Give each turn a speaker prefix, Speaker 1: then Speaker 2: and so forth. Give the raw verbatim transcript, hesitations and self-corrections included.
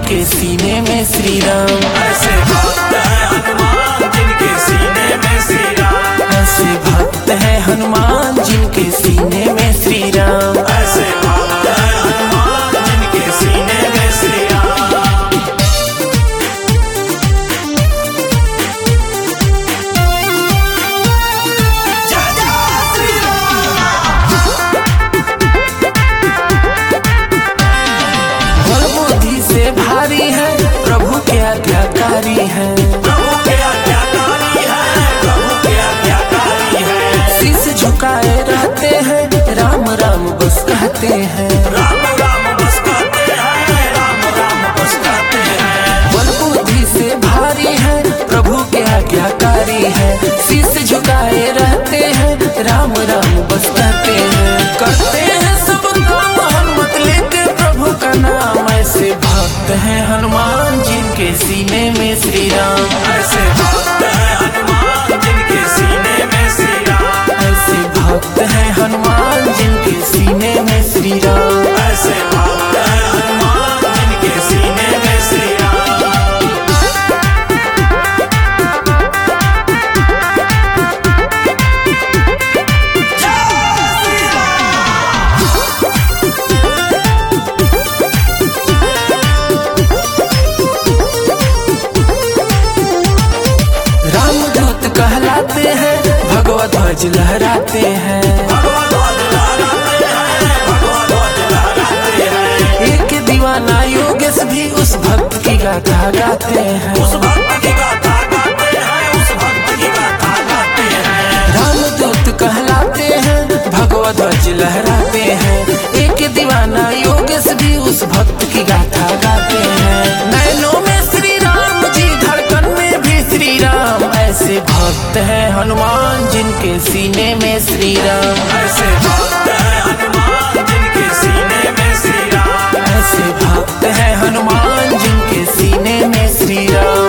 Speaker 1: जिनके सीने में श्री राम।
Speaker 2: ऐसे भक्त है हनुमान जिनके सीने में श्री राम।
Speaker 1: ऐसे भक्त है हनुमान जिनके सीने में श्री राम।
Speaker 2: ऐसे भक्त है हनुमान जिनके सीने में श्री राम।
Speaker 1: भारी है प्रभु के आज्ञाकारी है।
Speaker 2: प्रभु के आज्ञाकारी है। प्रभु के आज्ञाकारी है।
Speaker 1: शीश झुकाए रहते हैं राम राम बस कहते हैं।
Speaker 2: राम राम बस कहते हैं। राम राम बस कहते हैं।
Speaker 1: बल बुद्धि से भारी है प्रभु के आज्ञाकारी है। शीश झुकाए रहते हैं राम राम बस कहते हैं। करते हैं सब काम हनुमत लेते प्रभु का नाम। ऐसे भक्त है हनुमान जिनके सीने में श्री राम।
Speaker 2: ऐसे भक्त है हनुमान जिनके सीने में श्री राम।
Speaker 1: ऐसे भक्त है हनुमान जिनके सीने में श्री राम।
Speaker 2: ऐसे भक्त है हनुमान जिनके सीने में श्री राम।
Speaker 1: कहलाते हैं भगवत ध्वज लहराते हैं।
Speaker 2: भगवत ध्वज लहराते हैं। भगवत ध्वज लहराते हैं।
Speaker 1: एक दीवाना योगेश भी उस भक्त की गाथा गाते हैं।
Speaker 2: उस भक्त की गाथा गाते हैं। उस भक्त की गाथा गाते हैं।
Speaker 1: रामदूत कहलाते हैं भगवत ध्वज लहराते हैं। एक दीवाना योगेश भी उस भक्त की गाथा गाते हैं। नैनों में श्री राम जी धड़कन में भी श्री राम। ऐसे भक्त है हनुमान जिनके सीने में श्री राम।
Speaker 2: ऐसे भक्त है हनुमान जिनके सीने में श्री राम।
Speaker 1: ऐसे भक्त है हनुमान जिनके सीने में श्री राम।